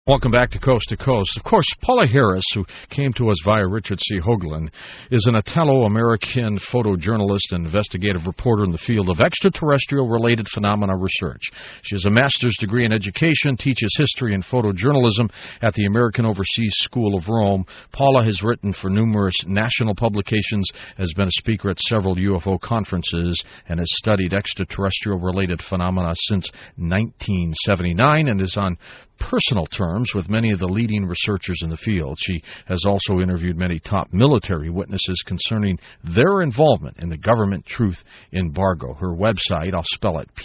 Welcome back to Coast. Of course, Paula Harris, who came to us via Richard C. Hoagland, is an Italo-American photojournalist and investigative reporter in the field of extraterrestrial-related phenomena research. She has a master's degree in education, teaches history and photojournalism at the American Overseas School of Rome. Paula has written for numerous national publications, has been a speaker at several UFO conferences, and has studied extraterrestrial-related phenomena since 1979 and is on personal terms with many of the leading researchers in the field. She has also interviewed many top military witnesses concerning their involvement in the government truth embargo. Her website, I'll spell it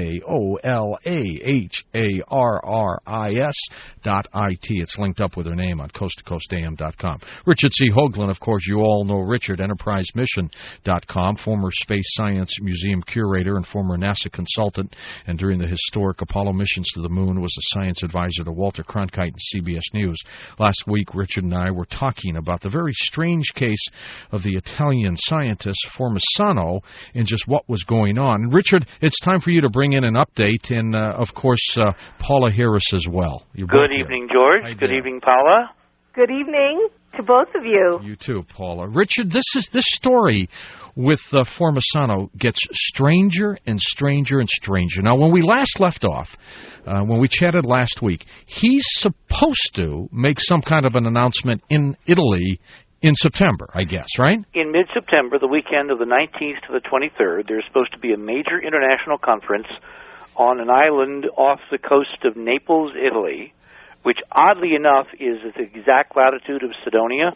PAOLAHARRIS.IT. It's linked up with her name on coasttocoastam.com. Richard C. Hoagland, of course, you all know Richard, EnterpriseMission.com, former Space Science Museum curator and former NASA consultant, and during the historic Apollo missions to the moon was a science advisor to Walter Cronkite and CBS News. Last week, Richard and I were talking about the very strange case of the Italian scientist Formisano and just what was going on. Richard, it's time for you to bring in an update, and of course, Paula Harris as well. Good evening, George. Good evening, Paula. Good evening to both of you. You too, Paula. Richard, this story with Formisano gets stranger and stranger and stranger. Now, when we last left off, when we chatted last week, he's supposed to make some kind of an announcement in Italy in September, I guess, right? In mid-September, the weekend of the 19th to the 23rd, there's supposed to be a major international conference on an island off the coast of Naples, Italy, which, oddly enough, is at the exact latitude of Cydonia.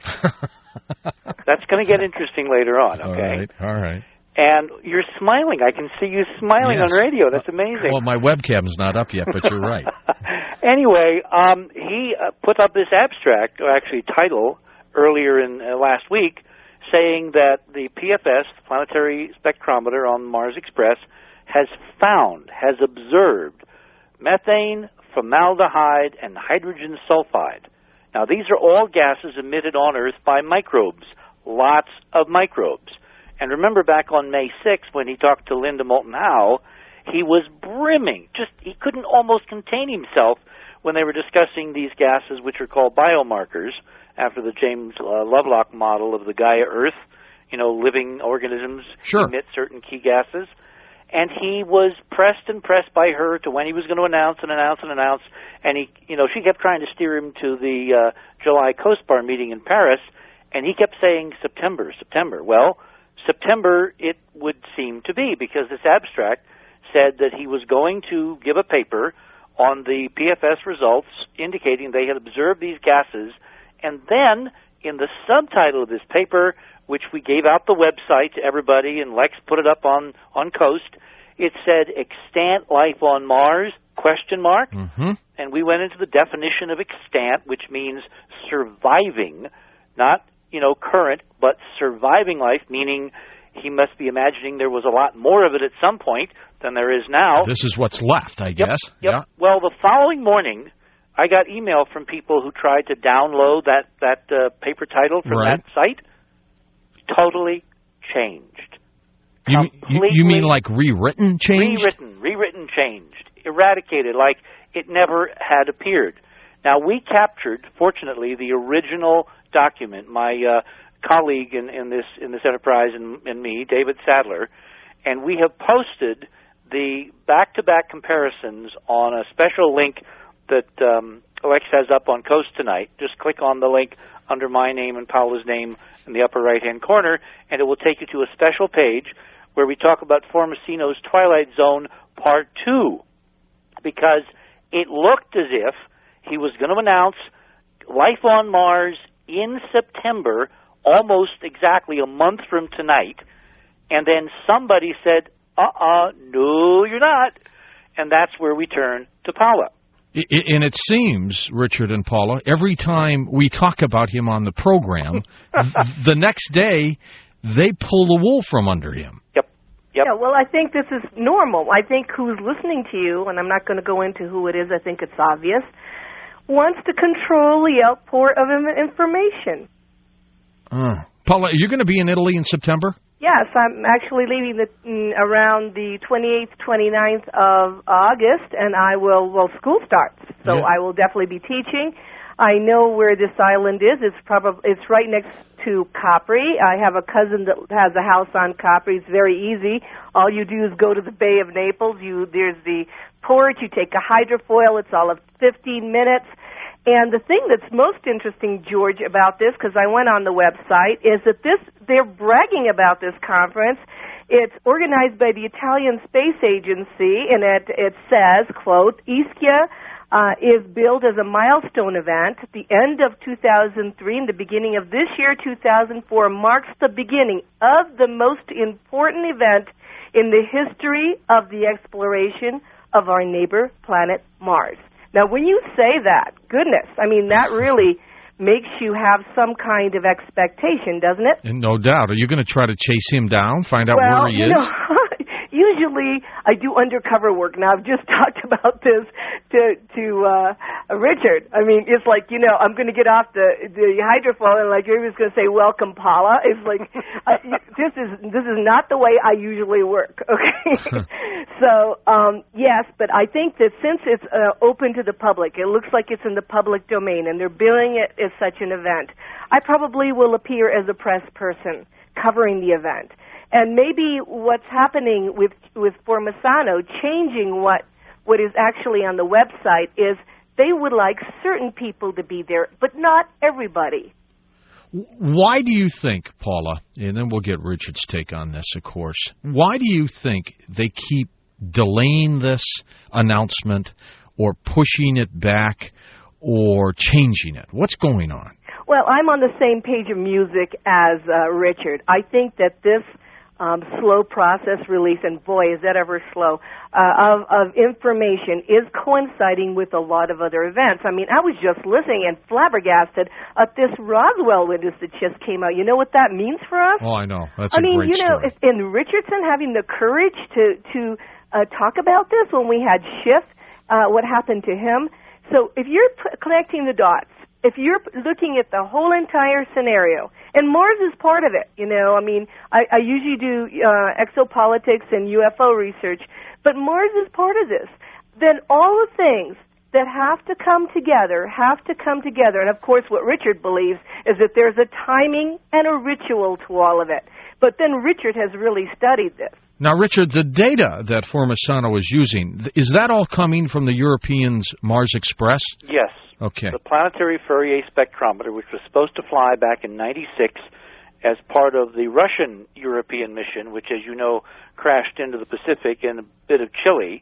That's going to get interesting later on, okay? All right. And you're smiling. I can see you smiling on radio. That's amazing. Well, my webcam's not up yet, but you're right. Anyway, he put up this abstract, or actually title, earlier in last week, saying that the PFS, the Planetary Spectrometer on Mars Express, has observed methane, formaldehyde, and hydrogen sulfide. Now, these are all gases emitted on Earth by microbes, lots of microbes. And remember back on May 6th when he talked to Linda Moulton Howe, he was brimming. He couldn't almost contain himself when they were discussing these gases, which are called biomarkers, after the James Lovelock model of the Gaia Earth. You know, living organisms emit certain key gases. And he was pressed by her to when he was going to announce. And she kept trying to steer him to the July COSPAR meeting in Paris, and he kept saying September. Well, September it would seem to be, because this abstract said that he was going to give a paper on the PFS results indicating they had observed these gases, and then in the subtitle of this paper, which we gave out the website to everybody, and Lex put it up on Coast, it said extant life on Mars, ? Mm-hmm. And we went into the definition of extant, which means surviving, not, current, but surviving life, meaning he must be imagining there was a lot more of it at some point than there is now. This is what's left, I guess. Yep. Yeah. Well, the following morning, I got email from people who tried to download that paper title from that site. Totally changed. You mean like rewritten, changed? Rewritten, changed, eradicated, like it never had appeared. Now, we captured, fortunately, the original document. My colleague in this enterprise and me, David Sadler, and we have posted the back-to-back comparisons on a special link that Alex has up on Coast tonight. Just click on the link under my name and Paula's name in the upper right-hand corner, and it will take you to a special page where we talk about Formisano's Twilight Zone Part 2, because it looked as if he was going to announce life on Mars in September, almost exactly a month from tonight, and then somebody said, no, you're not, and that's where we turn to Paula. And it seems, Richard and Paula, every time we talk about him on the program, the next day they pull the wool from under him. Yep. Yeah, well, I think this is normal. I think who's listening to you, and I'm not going to go into who it is, I think it's obvious, wants to control the outpour of information. Paula, are you going to be in Italy in September? Yes, I'm actually leaving around the 28th, 29th of August, and school starts, so I will definitely be teaching. I know where this island is. It's right next to Capri. I have a cousin that has a house on Capri. It's very easy. All you do is go to the Bay of Naples. There's the port. You take a hydrofoil. It's all of 15 minutes. And the thing that's most interesting, George, about this, because I went on the website, is that they're bragging about this conference. It's organized by the Italian Space Agency, and it says, quote, Ischia is billed as a milestone event. The end of 2003 and the beginning of this year, 2004, marks the beginning of the most important event in the history of the exploration of our neighbor planet Mars. Now, when you say that, goodness, I mean, that really makes you have some kind of expectation, doesn't it? And no doubt. Are you going to try to chase him down, find out where he is? Usually I do undercover work. Now, I've just talked about this to Richard. I mean, it's like, I'm going to get off the hydrophone and like everybody's going to say, welcome, Paula. It's like, this is not the way I usually work, okay? So, yes, but I think that since it's open to the public, it looks like it's in the public domain, and they're billing it as such an event, I probably will appear as a press person covering the event. And maybe what's happening with Formisano, changing what is actually on the website, is they would like certain people to be there, but not everybody. Why do you think, Paula, and then we'll get Richard's take on this, of course, why do you think they keep delaying this announcement or pushing it back or changing it? What's going on? Well, I'm on the same page of music as Richard. I think that this slow process release, and boy, is that ever slow, of information is coinciding with a lot of other events. I mean, I was just listening and flabbergasted at this Roswell witness that just came out. You know what that means for us? Oh, I know. That's a great story. And Richardson having the courage to talk about this when we had Schiff, what happened to him. So if you're connecting the dots, if you're looking at the whole entire scenario, and Mars is part of it, I mean, I usually do exopolitics and UFO research, but Mars is part of this. Then all the things that have to come together. And, of course, what Richard believes is that there's a timing and a ritual to all of it. But then Richard has really studied this. Now, Richard, the data that Formisano is using, is that all coming from the Europeans' Mars Express? Yes. Okay. The Planetary Fourier spectrometer, which was supposed to fly back in '96 as part of the Russian European mission, which, as you know, crashed into the Pacific in a bit of Chile,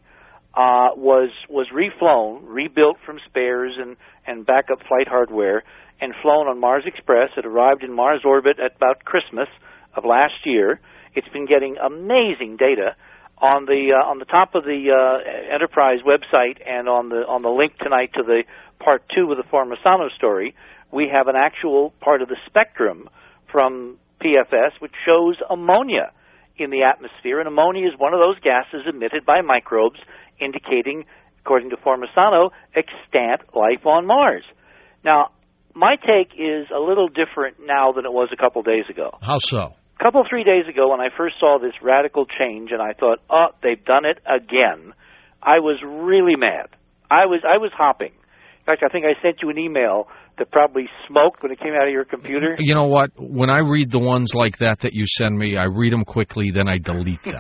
was reflown, rebuilt from spares and backup flight hardware, and flown on Mars Express. It arrived in Mars orbit at about Christmas of last year. It's been getting amazing data. On the top of the Enterprise website and on the link tonight to the part 2 of the Formisano story, we have an actual part of the spectrum from PFS which shows ammonia in the atmosphere, and ammonia is one of those gases emitted by microbes, indicating, according to Formisano, extant life on Mars. Now, my take is a little different now than it was a couple days ago. How so? A couple, 3 days ago, when I first saw this radical change, and I thought, oh, they've done it again, I was really mad. I was hopping. In fact, I think I sent you an email that probably smoked when it came out of your computer. You know what? When I read the ones like that you send me, I read them quickly, then I delete them.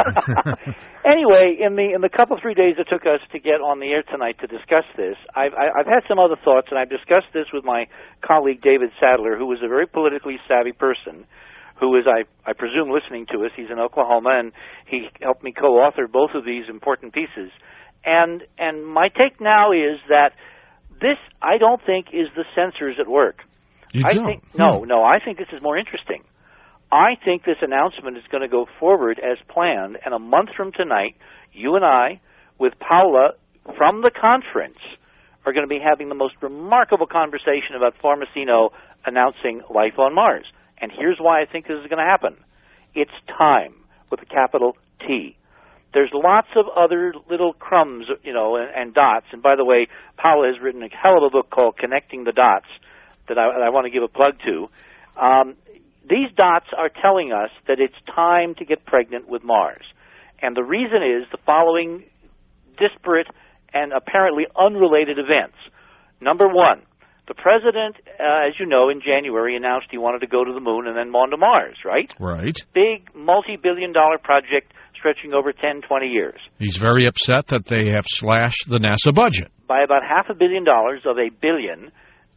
Anyway, in the couple, 3 days it took us to get on the air tonight to discuss this, I've had some other thoughts, and I've discussed this with my colleague David Sadler, who is a very politically savvy person, who is, I presume, listening to us. He's in Oklahoma, and he helped me co-author both of these important pieces. And my take now is that this, I don't think, is the censors at work. You don't? No, I think this is more interesting. I think this announcement is going to go forward as planned, and a month from tonight, you and I, with Paula from the conference, are going to be having the most remarkable conversation about Formisano announcing life on Mars. And here's why I think this is going to happen. It's time, with a capital T. There's lots of other little crumbs, and dots. And by the way, Paula has written a hell of a book called Connecting the Dots that I want to give a plug to. these dots are telling us that it's time to get pregnant with Mars. And the reason is the following disparate and apparently unrelated events. Number one, the president, as you know, in January announced he wanted to go to the moon and then on to Mars, right? Right. Big, multi-billion-dollar project stretching over 10, 20 years. He's very upset that they have slashed the NASA budget. By about $500 million of $1 billion,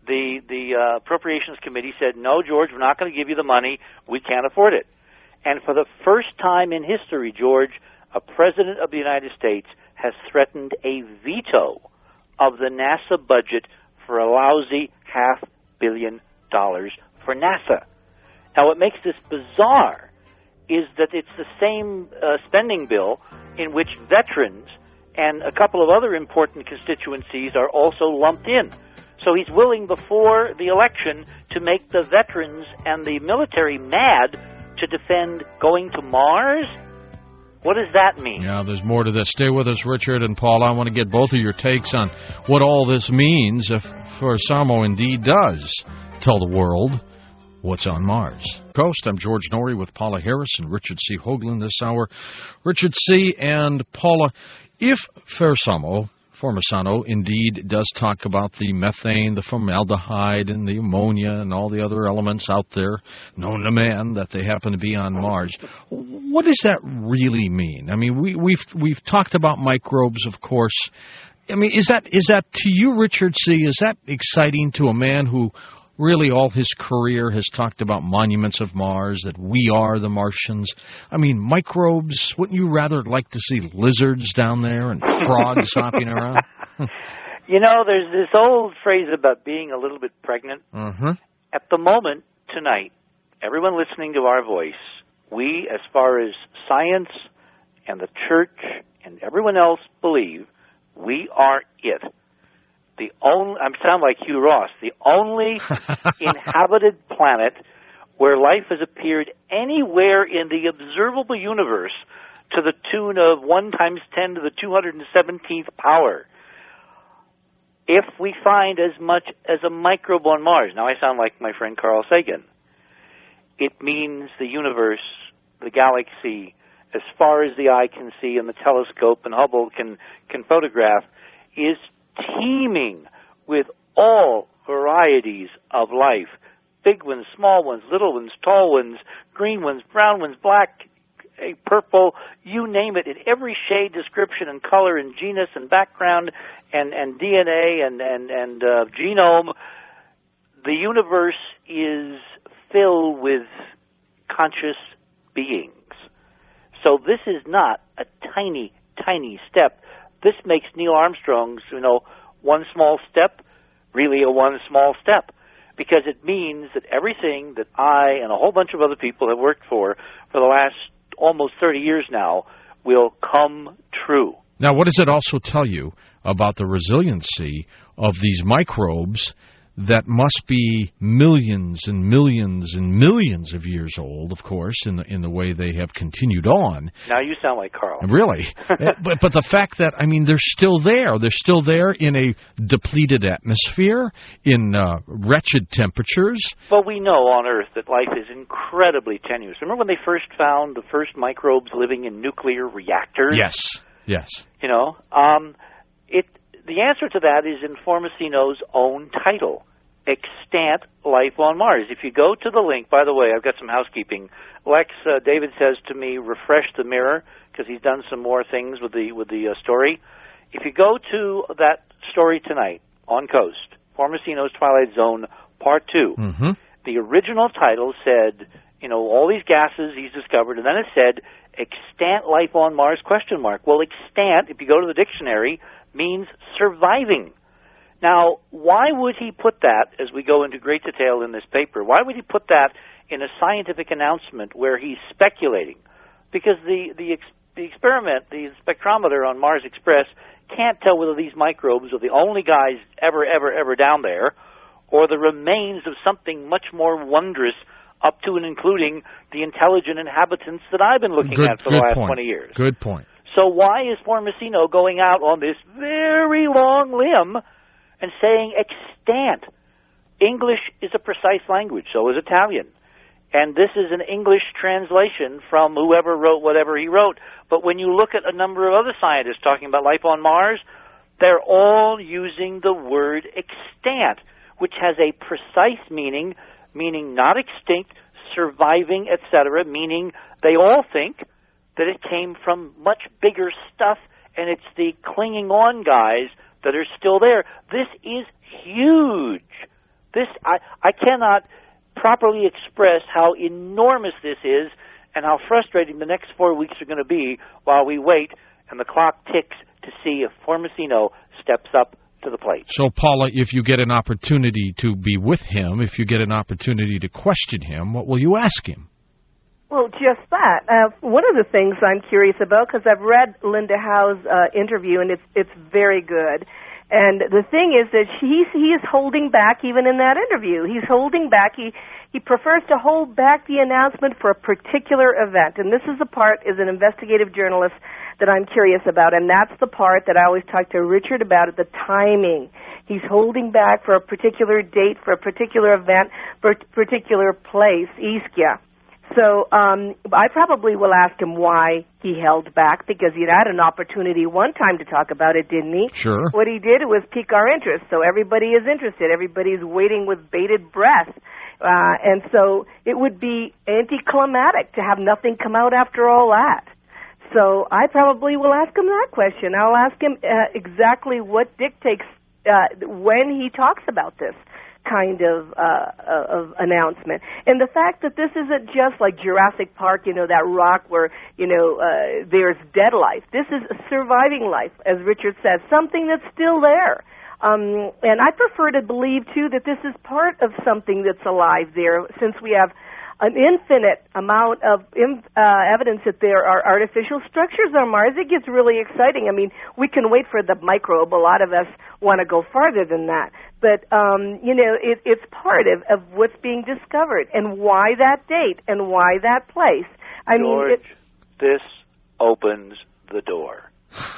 the Appropriations Committee said, no, George, we're not going to give you the money. We can't afford it. And for the first time in history, George, a president of the United States has threatened a veto of the NASA budget for a lousy $500 million for NASA. Now, what makes this bizarre is that it's the same spending bill in which veterans and a couple of other important constituencies are also lumped in. So he's willing before the election to make the veterans and the military mad to defend going to Mars? What does that mean? Yeah, there's more to this. Stay with us, Richard and Paul. I want to get both of your takes on what all this means if Fersamo indeed does tell the world what's on Mars. Coast, I'm George Norrie with Paula Harris and Richard C. Hoagland this hour. Richard C. and Paula, if Fersamo indeed does talk about the methane, the formaldehyde, and the ammonia and all the other elements out there known to man that they happen to be on Mars, what does that really mean? I mean, we've talked about microbes, of course. I mean, is that to you, Richard C., is that exciting to a man who really all his career has talked about monuments of Mars, that we are the Martians? I mean, microbes, wouldn't you rather like to see lizards down there and frogs hopping around? You know, there's this old phrase about being a little bit pregnant. Mm-hmm. At the moment, tonight, everyone listening to our voice, we, as far as science and the church and everyone else believe, we are it. I sound like Hugh Ross, the only inhabited planet where life has appeared anywhere in the observable universe to the tune of 1 times 10 to the 217th power. If we find as much as a microbe on Mars, now I sound like my friend Carl Sagan, it means the universe, the galaxy, as far as the eye can see and the telescope and Hubble can photograph, is teeming with all varieties of life. Big ones, small ones, little ones, tall ones, green ones, brown ones, black, purple, you name it, in every shade, description, and color, and genus, and background, and DNA, and genome. The universe is filled with conscious beings. So this is not a tiny, tiny step. This makes Neil Armstrong's, one small step really a one small step, because it means that everything that I and a whole bunch of other people have worked for the last almost 30 years now will come true. Now, what does it also tell you about the resiliency of these microbes that must be millions and millions and millions of years old, of course, in the way they have continued on? Now you sound like Carl. Really? but the fact that, they're still there. They're still there in a depleted atmosphere, in wretched temperatures. But we know on Earth that life is incredibly tenuous. Remember when they first found the first microbes living in nuclear reactors? Yes. The answer to that is in Formicino's own title, Extant Life on Mars. If you go to the link, by the way, I've got some housekeeping. Lex, David says to me, refresh the mirror, because he's done some more things with the story. If you go to that story tonight on Coast, Formicino's Twilight Zone, Part 2, mm-hmm. The original title said, all these gases he's discovered, and then it said, Extant Life on Mars, ? Well, extant, if you go to the dictionary, means surviving. Now, why would he put that, as we go into great detail in this paper, why would he put that in a scientific announcement where he's speculating? Because the experiment, the spectrometer on Mars Express, can't tell whether these microbes are the only guys ever down there, or the remains of something much more wondrous, up to and including the intelligent inhabitants that I've been looking at for the last 20 years. Good point. So why is Formicino going out on this very long limb and saying extant? English is a precise language, so is Italian. And this is an English translation from whoever wrote whatever he wrote. But when you look at a number of other scientists talking about life on Mars, they're all using the word extant, which has a precise meaning not extinct, surviving, etc., meaning they all think that it came from much bigger stuff, and it's the clinging on guys that are still there. This is huge. I cannot properly express how enormous this is and how frustrating the next 4 weeks are going to be while we wait and the clock ticks to see if Formasino steps up to the plate. So, Paula, if you get an opportunity to be with him, if you get an opportunity to question him, what will you ask him? Well, just that. One of the things I'm curious about, because I've read Linda Howe's interview, and it's very good. And the thing is that he is holding back even in that interview. He's holding back. He prefers to hold back the announcement for a particular event. And this is the part, as an investigative journalist, that I'm curious about. And that's the part that I always talk to Richard about, the timing. He's holding back for a particular date, for a particular event, for a particular place, Ischia. So I probably will ask him why he held back, because he had an opportunity one time to talk about it, didn't he? Sure. What he did was pique our interest, so everybody is interested. Everybody's waiting with bated breath. And so it would be anticlimactic to have nothing come out after all that. So I probably will ask him that question. I'll ask him exactly what dictates when he talks about this kind of announcement. And the fact that this isn't just like Jurassic Park, that rock where, there's dead life. This is surviving life, as Richard says, something that's still there. And I prefer to believe, too, that this is part of something that's alive there, since we have an infinite amount of evidence that there are artificial structures on Mars. It gets really exciting. I mean, we can wait for the microbe. A lot of us want to go farther than that. But, it's part of what's being discovered, and why that date, and why that place. George, this opens the door.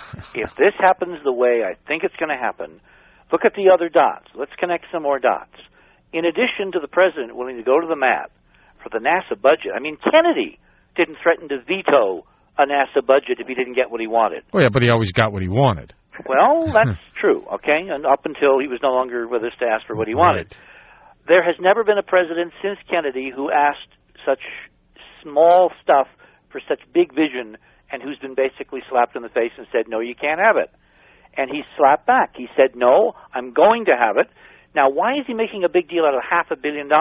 If this happens the way I think it's going to happen, look at the other dots. Let's connect some more dots. In addition to the president willing to go to the mat for the NASA budget, Kennedy didn't threaten to veto a NASA budget if he didn't get what he wanted. Oh, yeah, but he always got what he wanted. Well, that's true, okay, and up until he was no longer with us to ask for what he wanted. Right. There has never been a president since Kennedy who asked such small stuff for such big vision, and who's been basically slapped in the face and said, no, you can't have it. And he slapped back. He said, no, I'm going to have it. Now, why is he making a big deal out of $500 million?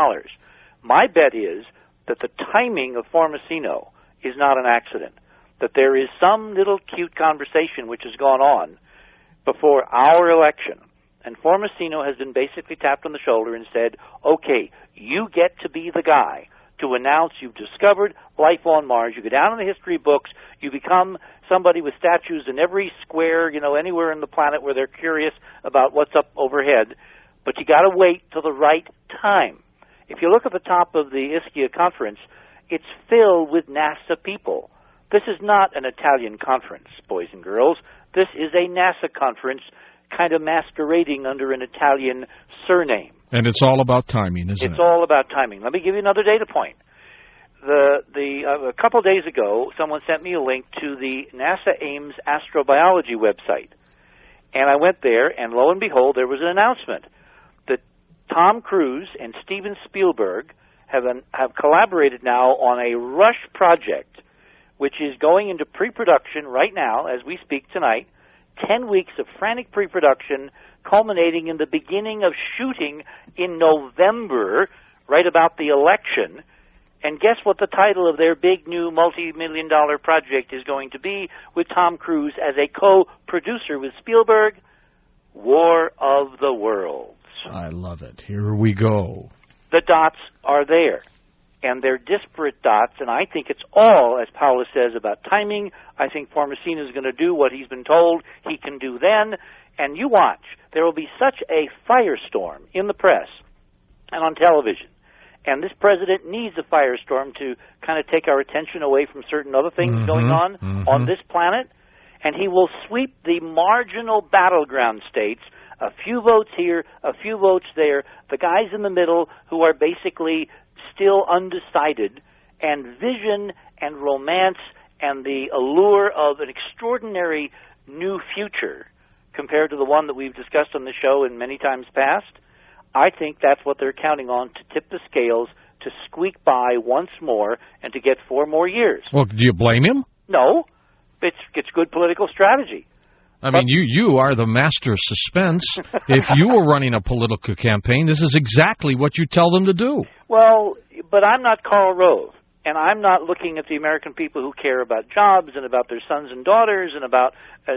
My bet is that the timing of Formasino is not an accident, that there is some little cute conversation which has gone on before our election, and Formasino has been basically tapped on the shoulder and said, okay, you get to be the guy to announce you've discovered life on Mars. You go down in the history books, you become somebody with statues in every square, anywhere in the planet where they're curious about what's up overhead, but you got to wait till the right time. If you look at the top of the Ischia conference, it's filled with NASA people. This is not an Italian conference, boys and girls. This is a NASA conference kind of masquerading under an Italian surname. And it's all about timing, isn't it? It's all about timing. Let me give you another data point. A couple days ago, someone sent me a link to the NASA Ames astrobiology website. And I went there, and lo and behold, there was an announcement that Tom Cruise and Steven Spielberg have collaborated now on a Rush project, which is going into pre-production right now, as we speak tonight, 10 weeks of frantic pre-production, culminating in the beginning of shooting in November, right about the election. And guess what the title of their big new multi-million-dollar project is going to be, with Tom Cruise as a co-producer with Spielberg? War of the Worlds. I love it. Here we go. The dots are there. And they're disparate dots, and I think it's all, as Paula says, about timing. I think Formasino is going to do what he's been told he can do then, and you watch. There will be such a firestorm in the press and on television, and this president needs a firestorm to kind of take our attention away from certain other things going on this planet, and he will sweep the marginal battleground states, a few votes here, a few votes there, the guys in the middle who are basically still undecided, and vision and romance and the allure of an extraordinary new future compared to the one that we've discussed on the show in many times past, I think that's what they're counting on to tip the scales, to squeak by once more, and to get 4 more years. Well, do you blame him? No. It's good political strategy. I mean, you are the master of suspense. If you were running a political campaign, this is exactly what you tell them to do. Well, but I'm not Karl Rove, and I'm not looking at the American people who care about jobs and about their sons and daughters and about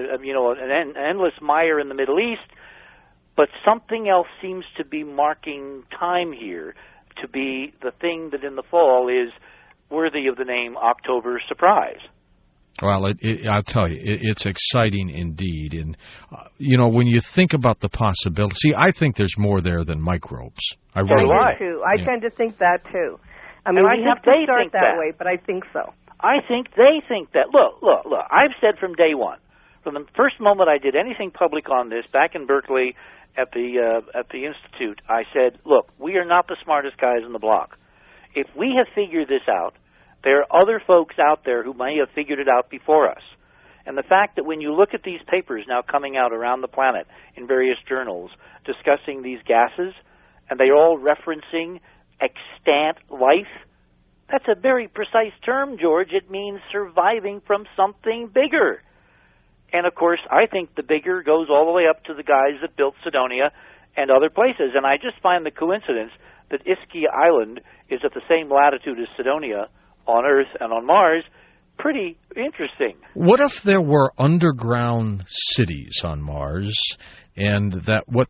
an endless mire in the Middle East. But something else seems to be marking time here, to be the thing that in the fall is worthy of the name October surprise. Well, I'll tell you, it's exciting indeed. And, when you think about the possibility, see, I think there's more there than microbes. I really do, too. I tend to think that, too. I mean, we have to start that way, but I think so. I think they think that. Look. I've said from day one, from the first moment I did anything public on this back in Berkeley at the Institute, I said, look, we are not the smartest guys in the block. If we have figured this out, there are other folks out there who may have figured it out before us. And the fact that when you look at these papers now coming out around the planet in various journals discussing these gases, and they're all referencing extant life, that's a very precise term, George. It means surviving from something bigger. And, of course, I think the bigger goes all the way up to the guys that built Cydonia and other places. And I just find the coincidence that Ischia Island is at the same latitude as Cydonia on Earth and on Mars pretty interesting. What if there were underground cities on Mars, and that what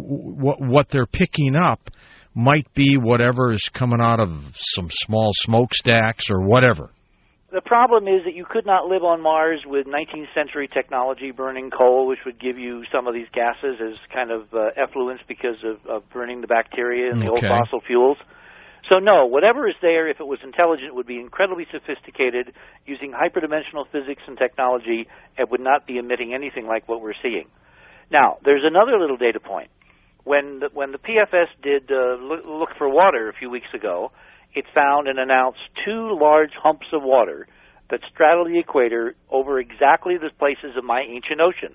they're picking up might be whatever is coming out of some small smokestacks or whatever? The problem is that you could not live on Mars with 19th century technology burning coal, which would give you some of these gases as kind of effluents because of burning the bacteria and the old fossil fuels. So no, whatever is there, if it was intelligent, would be incredibly sophisticated, using hyperdimensional physics and technology, and would not be emitting anything like what we're seeing. Now, there's another little data point. When the PFS did look for water a few weeks ago, it found and announced 2 large humps of water that straddle the equator over exactly the places of my ancient oceans.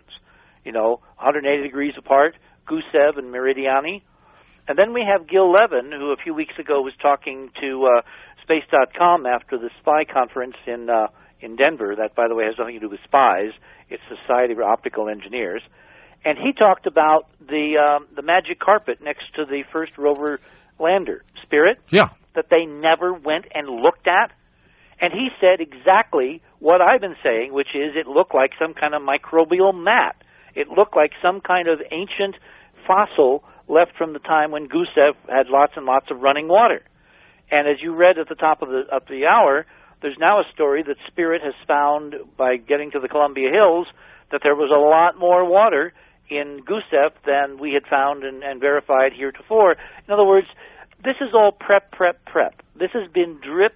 180 degrees apart, Gusev and Meridiani. And then we have Gil Levin, who a few weeks ago was talking to Space.com after the SPY conference in Denver. That, by the way, has nothing to do with spies. It's Society of Optical Engineers. And he talked about the magic carpet next to the first rover lander, Spirit, that they never went and looked at. And he said exactly what I've been saying, which is it looked like some kind of microbial mat. It looked like some kind of ancient fossil left from the time when Gusev had lots and lots of running water. And as you read at the top of the hour, there's now a story that Spirit has found by getting to the Columbia Hills that there was a lot more water in Gusev than we had found and verified heretofore. In other words, this is all prep. This has been drip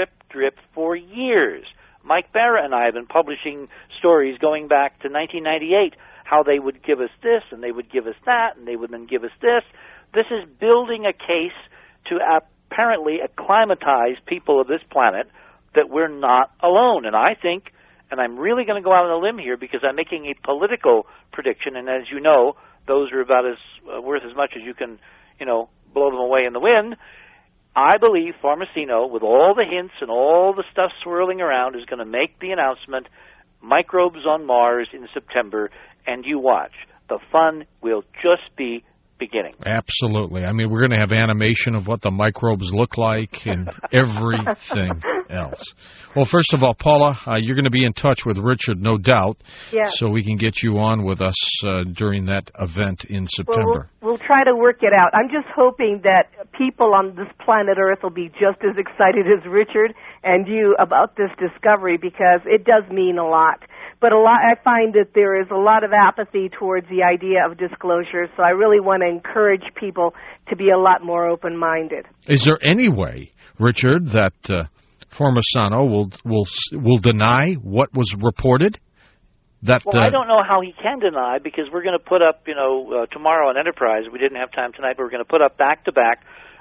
for years. Mike Barra and I have been publishing stories going back to 1998, how they would give us this, and they would give us that, and they would then give us this. This is building a case to apparently acclimatize people of this planet that we're not alone. And I think, and I'm really going to go out on a limb here because I'm making a political prediction, and as you know, those are about as worth as much as you can, blow them away in the wind. I believe Pharmacino, with all the hints and all the stuff swirling around, is going to make the announcement, microbes on Mars in September, and you watch. The fun will just be beginning. Absolutely. I mean, we're going to have animation of what the microbes look like and everything else. Well, first of all, Paula, you're going to be in touch with Richard, no doubt, so we can get you on with us during that event in September. Well, we'll try to work it out. I'm just hoping that people on this planet Earth will be just as excited as Richard and you about this discovery, because it does mean a lot. But I find that there is a lot of apathy towards the idea of disclosure, so I really want to encourage people to be a lot more open-minded. Is there any way, Richard, that Formisano will deny what was reported? Well, I don't know how he can deny, because we're going to put up, tomorrow on Enterprise. We didn't have time tonight, but we're going to put up back-to-back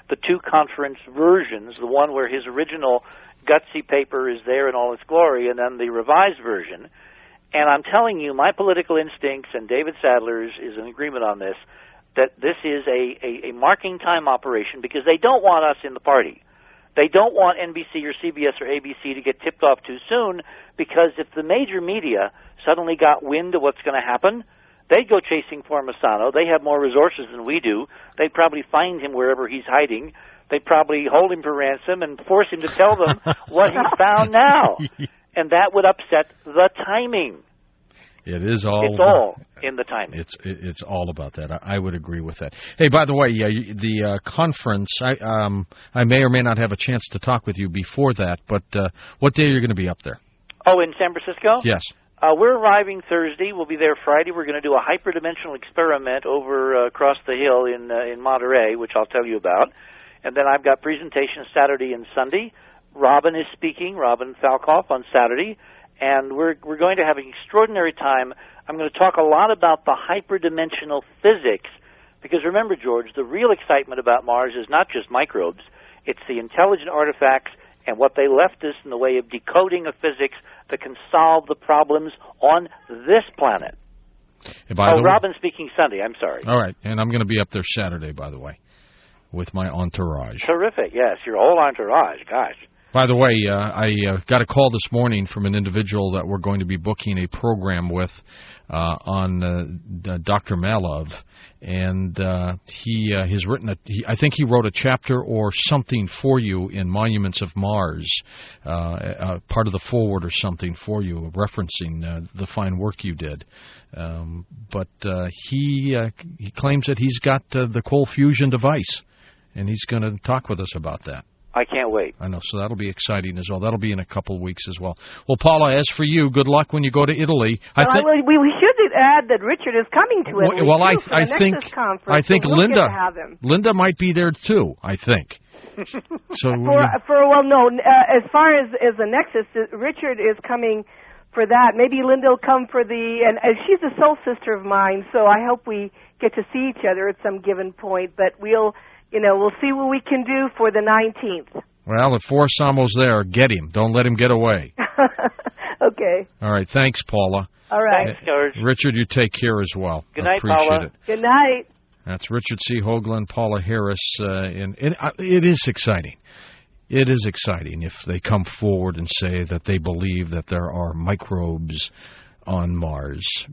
the two conference versions, the one where his original gutsy paper is there in all its glory, and then the revised version. And I'm telling you, my political instincts, and David Sadler's is in agreement on this, that this is a marking time operation because they don't want us in the party. They don't want NBC or CBS or ABC to get tipped off too soon, because if the major media suddenly got wind of what's going to happen, they'd go chasing Formisano. They have more resources than we do. They'd probably find him wherever he's hiding. They'd probably hold him for ransom and force him to tell them what he's found now. And that would upset the timing. It's all in the timing. It's all about that. I would agree with that. Hey, by the way, the conference, I may or may not have a chance to talk with you before that, but what day are you going to be up there? Oh, in San Francisco? Yes. We're arriving Thursday. We'll be there Friday. We're going to do a hyperdimensional experiment over across the hill in Monterey, which I'll tell you about. And then I've got presentations Saturday and Sunday. Robin is speaking, Robin Falkoff, on Saturday. And we're going to have an extraordinary time. I'm going to talk a lot about the hyperdimensional physics, because remember, George, the real excitement about Mars is not just microbes. It's the intelligent artifacts and what they left us in the way of decoding of physics that can solve the problems on this planet. Robin's speaking Sunday. I'm sorry. All right, and I'm going to be up there Saturday, by the way, with my entourage. Terrific, yes, your whole entourage, gosh. By the way, I got a call this morning from an individual that we're going to be booking a program with on Dr. Malov, and he's written I think he wrote a chapter or something for you in Monuments of Mars, part of the foreword or something for you, referencing the fine work you did. But he claims that he's got the cold fusion device, and he's going to talk with us about that. I can't wait. I know, so that'll be exciting as well. That'll be in a couple of weeks as well. Well, Paula, as for you, good luck when you go to Italy. We should add that Richard is coming to Italy. Well, I think so Linda might be there too. I think. So as far as the Nexus, Richard is coming for that. Maybe Linda will come for and she's a soul sister of mine, so I hope we get to see each other at some given point. But we'll see what we can do for the 19th. Well, if Forsamo's there, get him. Don't let him get away. Okay. All right. Thanks, Paula. All right. Thanks, George. Richard, you take care as well. Good night, Appreciate Paula. It. Good night. That's Richard C. Hoagland, Paula Harris. It is exciting. It is exciting if they come forward and say that they believe that there are microbes on Mars.